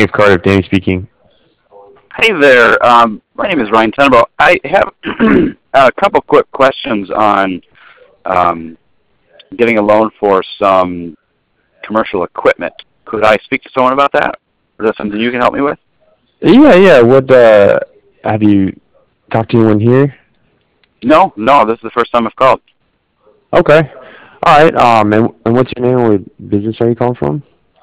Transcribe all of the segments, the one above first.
Thanks, Carter. Danny speaking. Hey there. My name is Ryan Tenenbaugh. I have a couple quick questions on um, getting a loan for some commercial equipment. Could I speak to someone about that? Is that something you can help me with? Yeah, yeah. What have you talked to anyone here? No, no. This is the first time I've called. Okay. All right. And what's your name? What business are you calling from?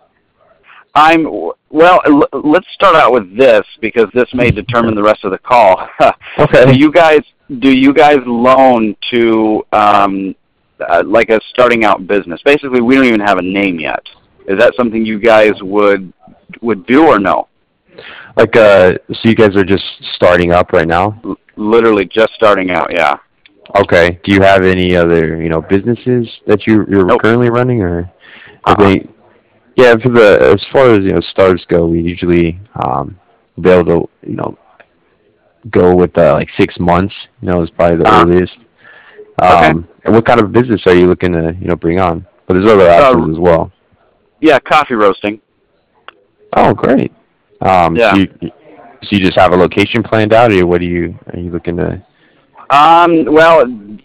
Let's start out with this because this may determine the rest of the call. do Okay. you guys do you guys loan to like a starting out business? Basically, we don't even have a name yet. Is that something you guys would do or no? So you guys are just starting up right now? Literally just starting out. Yeah. Okay. Do you have any other, businesses that you're Nope. currently running, or I Uh. think, yeah, for the as far as startups go, we usually be able to go with like 6 months. Is probably the Uh. earliest. Okay. And what kind of business are you looking to bring on? But there's other Uh. options as well. Yeah. Coffee roasting. Oh, great. So Yeah. you just have a location planned out, or what are you looking to? Well,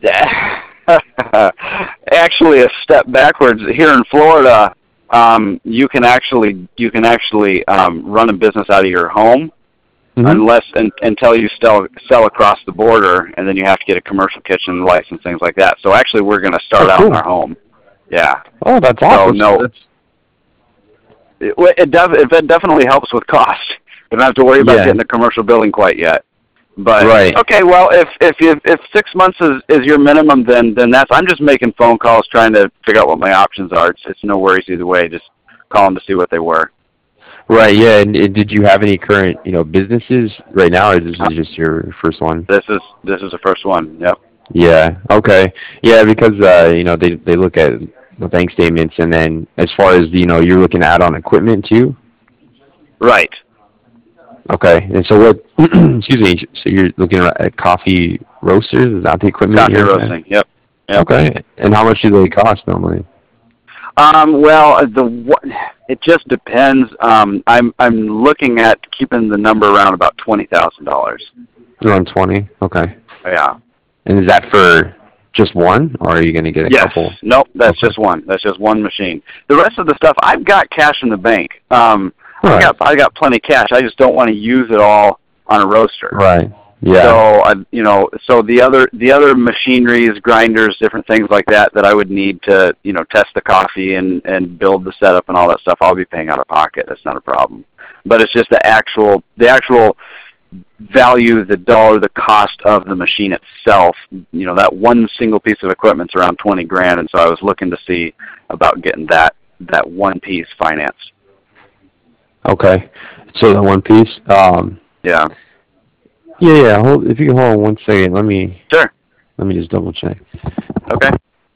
actually, a step backwards. Here in Florida, you can actually run a business out of your home, Hmm. until you sell across the border, and then you have to get a commercial kitchen license, things like that. So actually, we're going to Oh, start out in cool. our home. Yeah. Oh, that's So awesome. no, it does. It definitely helps with cost. You don't have to worry about Yeah. getting a commercial building quite yet. But Right. okay, well, if 6 months is your minimum, then that's. I'm just making phone calls, trying to figure out what my options are. It's no worries either way. Just call them to see what they were. Right. Yeah. And did you have any current businesses right now, or this Uh, is just your first one? this is the first one. Yep. Yeah. Okay. Yeah, because they look at the bank statements, and then as far as you're looking to add on equipment too. Right. Okay. And so what? Excuse me. So you're looking at coffee roasters? Is that the equipment Coffee you're looking at? roasting. Yep. Yep. Okay. And how much do they cost normally? Well, it just depends. I'm looking at keeping the number around about $20,000. Around 20. Okay. Yeah. And is that for just one, or are you going to get a Yes. couple? Nope. That's Okay. just one. That's just one machine. The rest of the stuff, I've got cash in the bank. All right. I got plenty of cash. I just don't want to use it all on a roaster. Right. So Yeah. so the other machineries, grinders, different things like that I would need to test the coffee and build the setup and all that stuff. I'll be paying out of pocket. That's not a problem. But it's just the actual value, the dollar, the cost of the machine itself. That one single piece of equipment's around 20 grand, and so I was looking to see about getting that one piece financed. Okay. So the one piece. Yeah. Yeah, yeah. If you can hold on one second, Sure. let me just double check. Okay.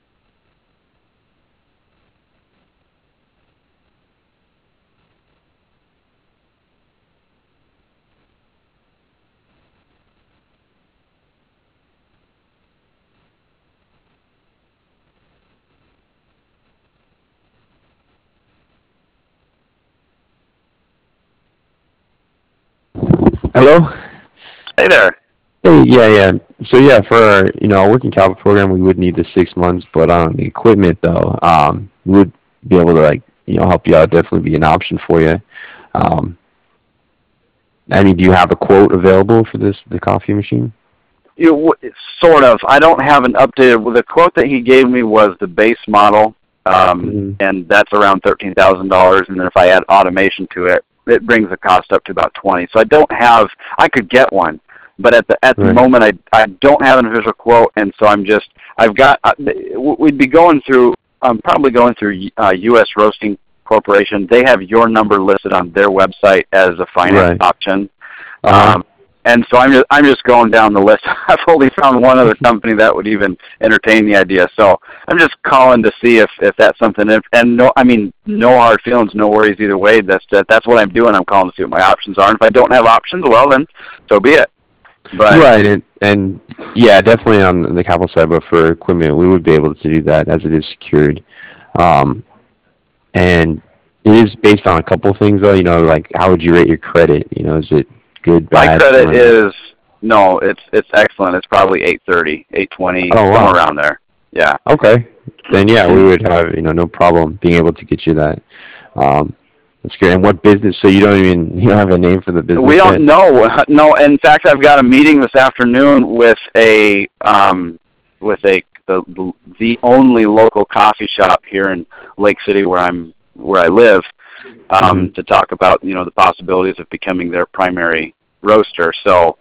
Hello. Hey there. Hey, yeah, yeah. So yeah, for our working capital program, we would need the 6 months, but on the equipment though, we would be able to help you out. Definitely be an option for you. Um, I mean, do you have a quote available for the coffee machine? Sort of. I don't have an updated. Well, the quote that he gave me was the base model, Hmm. and that's around $13,000. And then if I add automation to it, it brings the cost up to about 20. So I don't have. I could get one, but at the Right. moment I don't have an official quote, and so I've got. We'd be going through. I'm probably going through U.S. Roasting Corporation. They have your number listed on their website as a finance Right. option. Uh huh. Um, and so I'm just going down the list. I've only found one other company that would even entertain the idea. So I'm just calling to see if that's something. And no, I mean, no hard feelings, no worries either way. That's what I'm doing. I'm calling to see what my options are. And if I don't have options, well then, so be it. But Right, and yeah, definitely on the capital side, but for equipment, we would be able to do that as it is secured. Um, and It is based on a couple things, though. Like how would you rate your credit? Is it good, My bad? credit is no, it's excellent. It's probably 830, 820, Oh somewhere wow. around there. Yeah. Okay. Then yeah, we would have no problem being able to get you that. Um, that's great. And what business? So you don't have a name for the We business yet? don't know. No, in fact, I've got a meeting this afternoon with the only local coffee shop here in Lake City where I live, Hmm. to talk about the possibilities of becoming their primary roaster.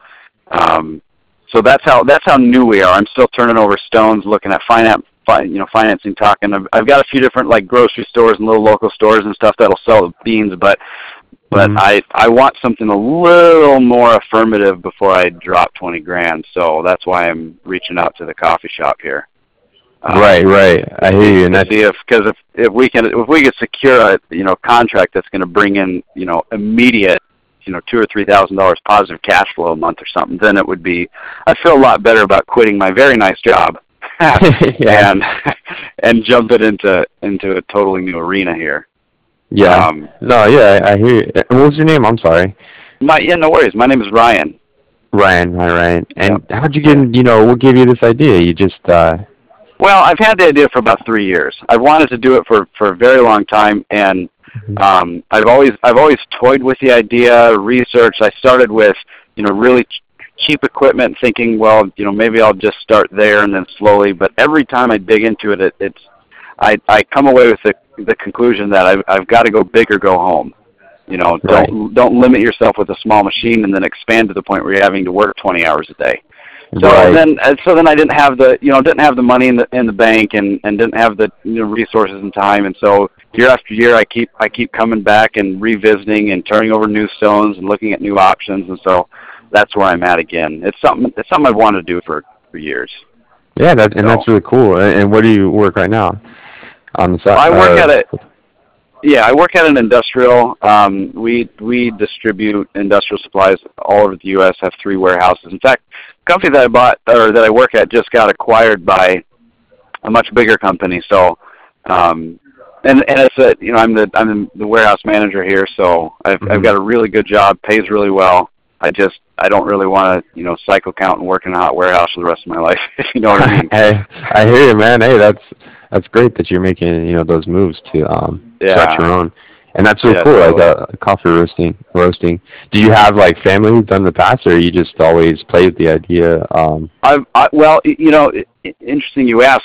So that's how new we are. I'm still turning over stones, looking at financing, talking. I've got a few different like grocery stores and little local stores and stuff that'll sell beans, but Hmm. I want something a little more affirmative before I drop 20 grand. So that's why I'm reaching out to the coffee shop here. Right, right. I hear you, and To that's see if we could secure a contract that's going to bring in immediate $2,000 or $3,000 positive cash flow a month or something, then it would be. I feel a lot better about quitting my very nice job yeah, and and jumping into a totally new arena here. yeah. Um, No, yeah, I hear you. And what was your name? I'm sorry. no worries. My name is Ryan. Ryan. Hi, Ryan. Yep. And how'd you get? Yeah. What gave you this idea? You just Well, I've had the idea for about 3 years. I've wanted to do it for a very long time, and I've always toyed with the idea, researched. I started with really cheap equipment, thinking, well, maybe I'll just start there and then slowly. But every time I dig into it, I come away with the conclusion that I've got to go big or go home. right, Don't limit yourself with a small machine and then expand to the point where you're having to work 20 hours a day. right. So then I didn't have the money in the bank and didn't have the resources and time, and so year after year I keep coming back and revisiting and turning over new stones and looking at new options, and so that's where I'm at again. It's something I've wanted to do for years. Yeah, that's So really cool. And where do you work right now? On the side. I work at a Yeah, I work at an industrial. We distribute industrial supplies all over the U.S. Have 3 warehouses. In fact, the company that I bought or that I work at just got acquired by a much bigger company. So, and it's I'm the warehouse manager here. So I've Mhm. got a really good job, pays really well. I don't really want to cycle count and work in a hot warehouse for the rest of my life. If you know what I mean? I hear you, man. Hey, that's great that you're making those moves to start Yeah, your own, and that's so yeah, cool. Like totally. coffee roasting. Do you have like family who's done in the past, or you just always play with the idea? Well, interesting you ask.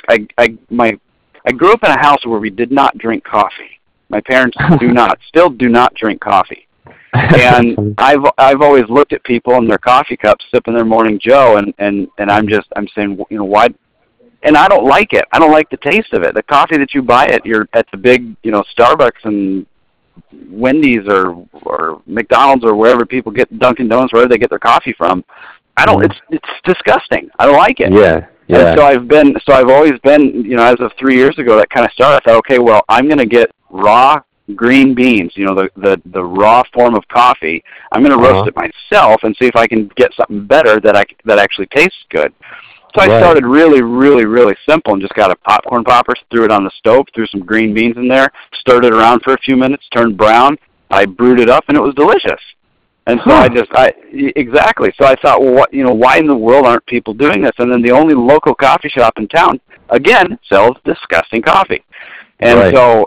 I grew up in a house where we did not drink coffee. My parents still do not drink coffee. That's And funny. I've always looked at people in their coffee cups sipping their morning Joe, and I'm saying, why? And I don't like it. I don't like the taste of it. The coffee that you buy at the big Starbucks and Wendy's or McDonald's or wherever people get Dunkin' Donuts, wherever they get their coffee from. I don't. Mhm. It's disgusting. I don't like it. Yeah, And yeah. I've always been, as of 3 years ago, that kind of started. I thought, okay, well, I'm going to get raw green beans, the raw form of coffee. I'm going to Uh roast huh. it myself and see if I can get something better that actually tastes good. So I Right. started really, really, really simple and just got a popcorn popper, threw it on the stove, threw some green beans in there, stirred it around for a few minutes, turned brown. I brewed it up, and it was delicious. And so Huh. exactly. So I thought, well, why in the world aren't people doing this? And then the only local coffee shop in town, again, sells disgusting coffee. And Right. so,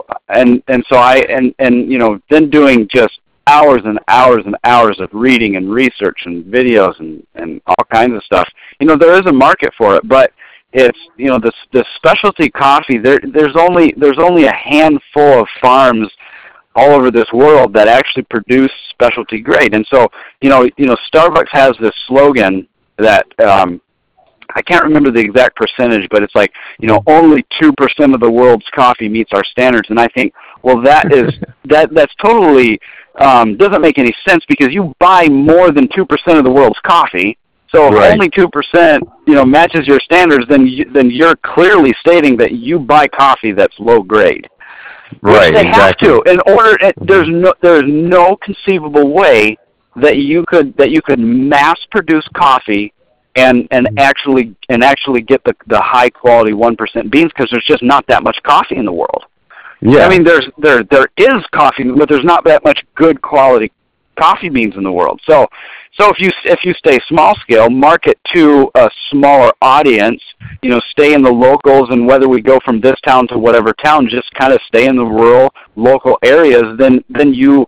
then doing just hours and hours and hours of reading and research and videos and all kinds of stuff. There is a market for it, but it's, the specialty coffee, there's only a handful of farms all over this world that actually produce specialty grade. And so, Starbucks has this slogan that I can't remember the exact percentage, but it's like, only 2% of the world's coffee meets our standards. And I think, well, that's totally doesn't make any sense, because you buy more than 2% of the world's coffee. So if Right. only 2%, matches your standards, then you're clearly stating that you buy coffee that's low grade, which Right. they have Exactly. to in order. Mhm. There's no conceivable way that you could mass produce coffee and Mhm. actually get the high quality 1% beans, because there's just not that much coffee in the world. Yeah. I mean, there is coffee, but there's not that much good quality coffee beans in the world. So if you stay small scale, market to a smaller audience, stay in the locals, and whether we go from this town to whatever town, just kind of stay in the rural local areas. Then you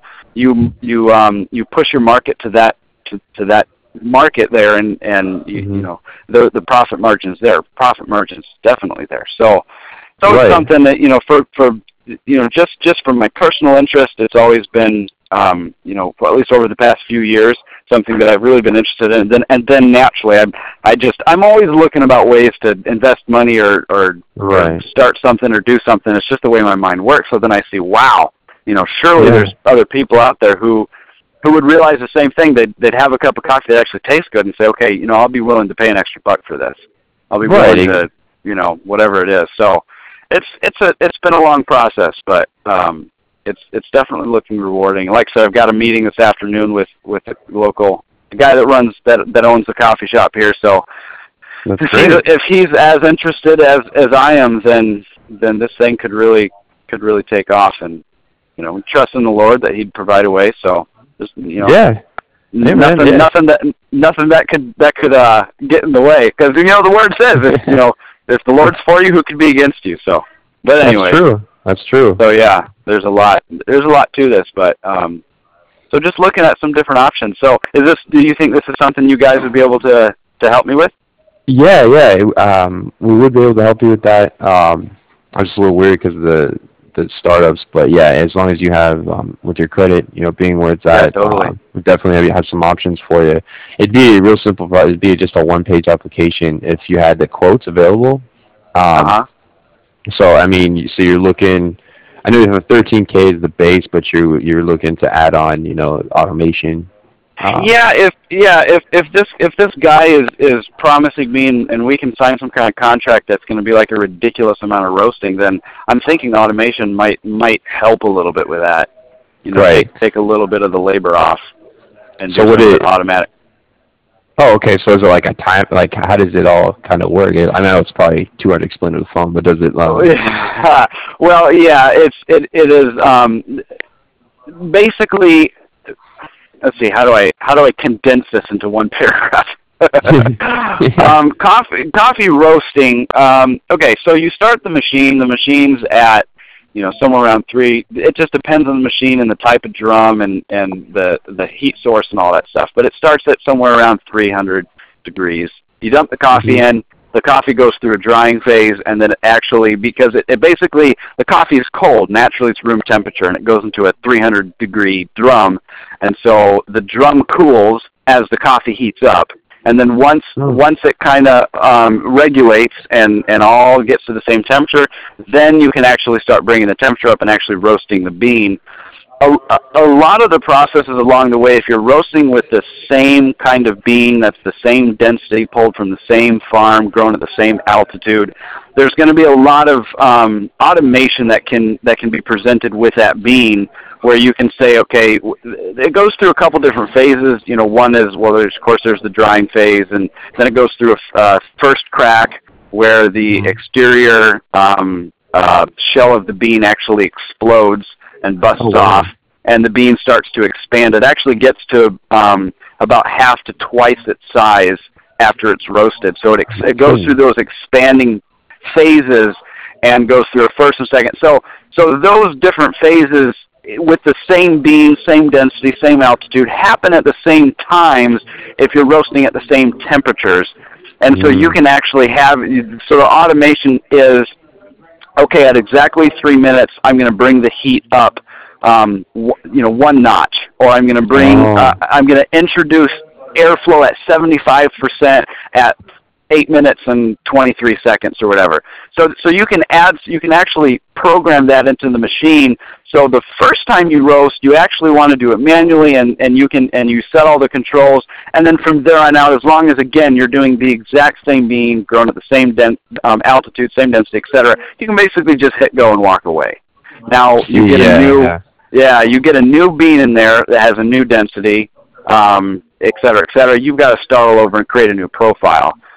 push your market to that market there, and the profit margins there. Profit margins definitely there. So it's something that for just from my personal interest, it's always been at least over the past few years, something that I've really been interested in. And then naturally, I'm always looking about ways to invest money or start something or do something. It's just the way my mind works. So then I see, wow, surely there's other people out there who would realize the same thing. They'd have a cup of coffee that actually tastes good and say, okay, I'll be willing to pay an extra buck for this. I'll be willing to, whatever it is. So it's been a long process, but it's definitely looking rewarding. Like I said, I've got a meeting this afternoon with the guy that owns the coffee shop here. So if he's as interested as I am, then this thing could really take off. And we trust in the Lord that He'd provide a way. So just nothing that could get in the way, because the word says if the Lord's for you, who can be against you? So, but anyway, that's true. So yeah, there's a lot to this, but so just looking at some different options. So do you think this is something you guys would be able to help me with? Yeah, we would be able to help you with that. I'm just a little weird because of the startups, but yeah, as long as you have with your credit, being where it's at, totally. We definitely have some options for you. It'd be a real simple. It'd be just a one-page application if you had the quotes available. So I mean, you're looking. I know you have 13K as the base, but you're looking to add on, automation. If this guy is promising me and we can sign some kind of contract that's going to be like a ridiculous amount of roasting, then I'm thinking automation might help a little bit with that. Take a little bit of the labor off and do it automatic. Oh, okay. So is it like a time? Like, how does it all kind of work? I know it's probably too hard to explain to the phone, but does it? Well, yeah. It is basically. Let's see. How do I condense this into one paragraph? Coffee roasting. Okay, so you start the machine. The machine's at somewhere around 3. It just depends on the machine and the type of drum and the heat source and all that stuff. But it starts at somewhere around 300 degrees. You dump the coffee in. The coffee goes through a drying phase, and then because it basically, the coffee is cold. Naturally, it's room temperature, and it goes into a 300-degree drum. And so the drum cools as the coffee heats up. And then once it kind of regulates and all gets to the same temperature, then you can actually start bringing the temperature up and actually roasting the bean. A lot of the processes along the way, if you're roasting with the same kind of bean, that's the same density, pulled from the same farm, grown at the same altitude, there's going to be a lot of automation that can be presented with that bean, where you can say, okay, it goes through a couple different phases. One is, there's the drying phase, and then it goes through a first crack, where the exterior shell of the bean actually explodes and busts off, and the bean starts to expand. It actually gets to about half to twice its size after it's roasted. So it goes through those expanding phases and goes through a first and second. So those different phases with the same bean, same density, same altitude, happen at the same times if you're roasting at the same temperatures. And so you can actually so the automation is, okay, at exactly 3 minutes, I'm going to bring the heat up, 1 notch, or I'm going to introduce airflow at 75% at 8 minutes and 23 seconds or whatever. So you can actually program that into the machine. So the first time you roast, you actually want to do it manually, and you set all the controls, and then from there on out, as long as again you're doing the exact same bean, grown at the same altitude, same density, etc., you can basically just hit go and walk away. Now you get you get a new bean in there that has a new density, etc., etc. You've got to start all over and create a new profile.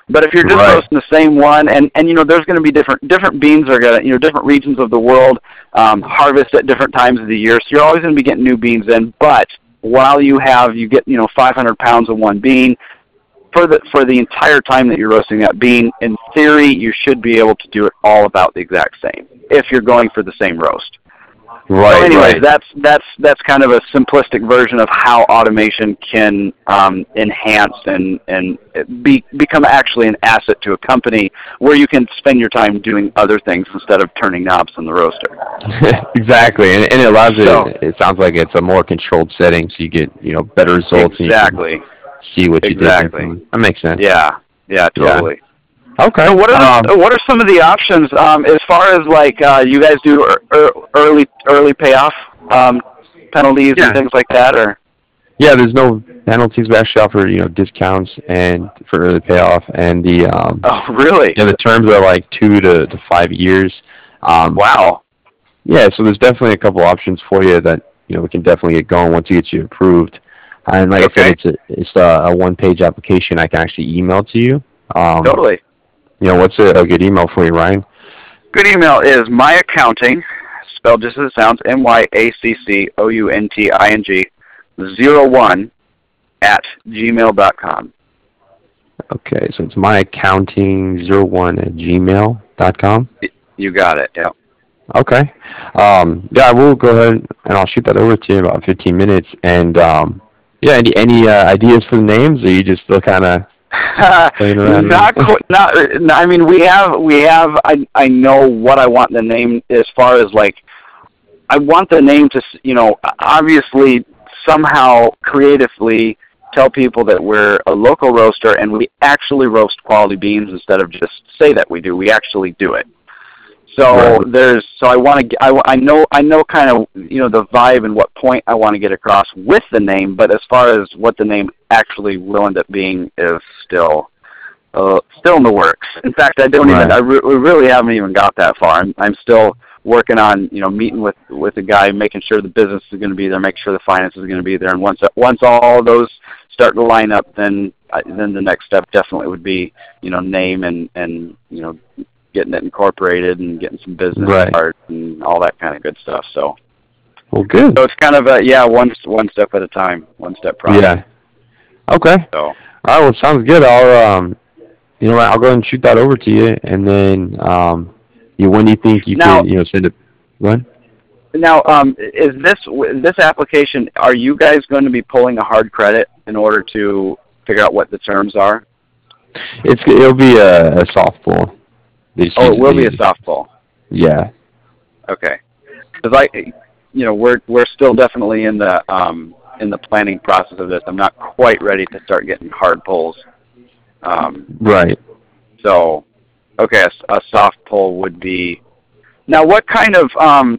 But if you're just Right. roasting the same one, and there's going to be different beans are going to, different regions of the world harvest at different times of the year, so you're always going to be getting new beans in. But while you get 500 pounds of one bean for the entire time that you're roasting that bean, in theory you should be able to do it all about the exact same if you're going for the same roast. Right. So anyways, Right. that's kind of a simplistic version of how automation can enhance and become actually an asset to a company where you can spend your time doing other things instead of turning knobs in the roaster. Exactly, and it allows So it. It sounds like it's a more controlled setting, so you get better results, and you can exactly, see what you did exactly. differently. That makes sense. Yeah, totally. Okay. So what are some of the options as far as like you guys do early payoff penalties and Yeah. things like that, or? Yeah, there's no penalties. We actually offer discounts and for early payoff, and Oh, really? the terms are like 2 to 5 years. Wow. Yeah, so there's definitely a couple options for you that we can definitely get going once we get you approved. And like I said, it's a one-page application I can actually email to you. Totally. What's a good email for you, Ryan? Good email is myaccounting, spelled just as it sounds, MYACCOUNTING 01 @gmail.com. Okay, so it's myaccounting01@gmail.com. You got it. Yeah. Okay. Yeah, I will go ahead and I'll shoot that over to you in about 15 minutes. And yeah, any ideas for the names, or you just still kind of playing around? Not. I mean, we have. I know what I want the name as far as like. I want the name to obviously somehow creatively tell people that we're a local roaster and we actually roast quality beans instead of just say that we do. We actually do it. So Right. I want to. I know kind of the vibe and what point I want to get across with the name, but as far as what the name actually will end up being is still in the works. In fact, I don't even. Right. We really haven't even got that far. I'm still working on meeting with the guy, making sure the business is going to be there, making sure the finance is going to be there, and once all of those start to line up, then the next step definitely would be name and getting it incorporated and getting some business Right. cards and all that kind of good stuff. So Well, good. it's kind of one step at a time, one step process. Yeah. Okay. So All right. Well, sounds good. I'll I'll go ahead and shoot that over to you, and then when do you think you now could send it? When? now is this application? Are you guys going to be pulling a hard credit in order to figure out what the terms are? It'll be a softball. Oh, it will be a softball. Yeah. Okay. Because we're still definitely in the planning process of this. I'm not quite ready to start getting hard pulls. Right. So, okay, a soft pull would be. Now, what kind of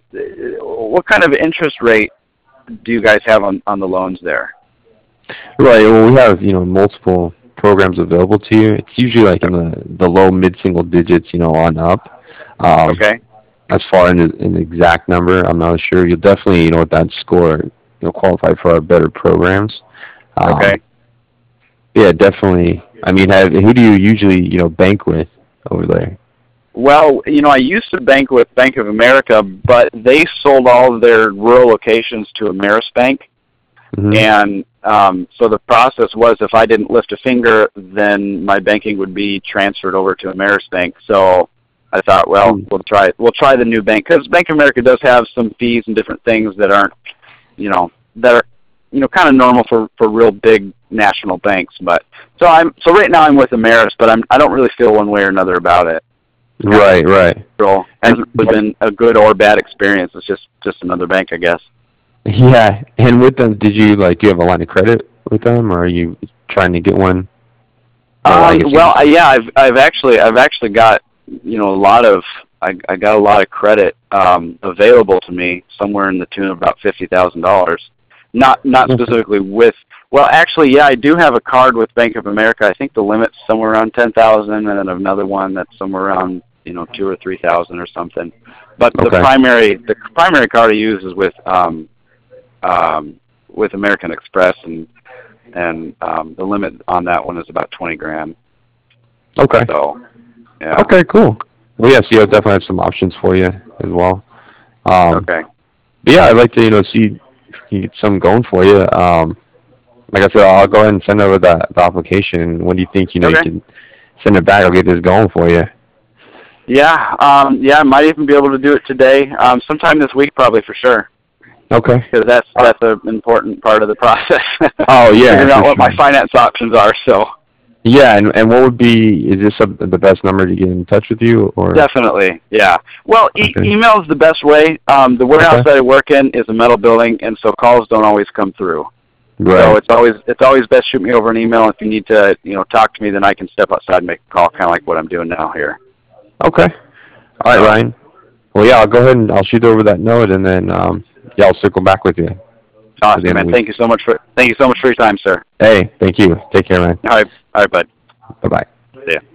interest rate do you guys have on the loans there? Right. Well, we have multiple programs available to you. It's usually like in the low mid single digits, on up. Okay. As far as an exact number, I'm not sure. You'll definitely, with that score, qualify for our better programs. Okay. Yeah, definitely. I mean, who do you usually, bank with over there? Well, I used to bank with Bank of America, but they sold all of their rural locations to Ameris Bank. Mm-hmm. And so the process was, if I didn't lift a finger, then my banking would be transferred over to Ameris Bank. So I thought, well, we'll try the new bank, because Bank of America does have some fees and different things that aren't, that are, kind of normal for real big national banks. But so right now I'm with Ameris, but I don't really feel one way or another about it. Right. It hasn't really been a good or bad experience. It's just another bank, I guess. Yeah, and with them, do you have a line of credit with them, or are you trying to get one? I've actually got a lot of I got a lot of credit available to me, somewhere in the tune of about $50,000. Not specifically with. Well, actually, yeah, I do have a card with Bank of America. I think the limit's somewhere around 10,000, and then another one that's somewhere around 2,000 or 3,000 or something. But the primary card I use is with American Express, and the limit on that one is about $20,000. Okay. So, yeah. Okay, cool. Well, yeah, so you'll definitely have some options for you as well. Okay. But yeah, I'd like to, see if you get something going for you. Like I said, I'll go ahead and send over the application. When do you think, you Okay. can send it back? I'll get this going for you. Yeah. Yeah. I might even be able to do it today. Sometime this week, probably for sure. Okay. Because that's an important part of the process. Oh, yeah, Figuring for out what my sure. finance options are. So Yeah, and what would be, is this the best number to get in touch with you, or? definitely, yeah. Well, Okay. email is the best way. The warehouse Okay. that I work in is a metal building, and so calls don't always come through. So Right. it's always best shoot me over an email. If you need to talk to me, then I can step outside and make a call, kind of like what I'm doing now here. Okay. All right, So Ryan. Well, yeah, I'll go ahead and I'll shoot over that note, and then yeah, I'll circle back with you at the awesome, end of man. the week. Thank you so much for your time, sir. Hey, thank you. Take care, man. All right, bud. Bye bye. See ya.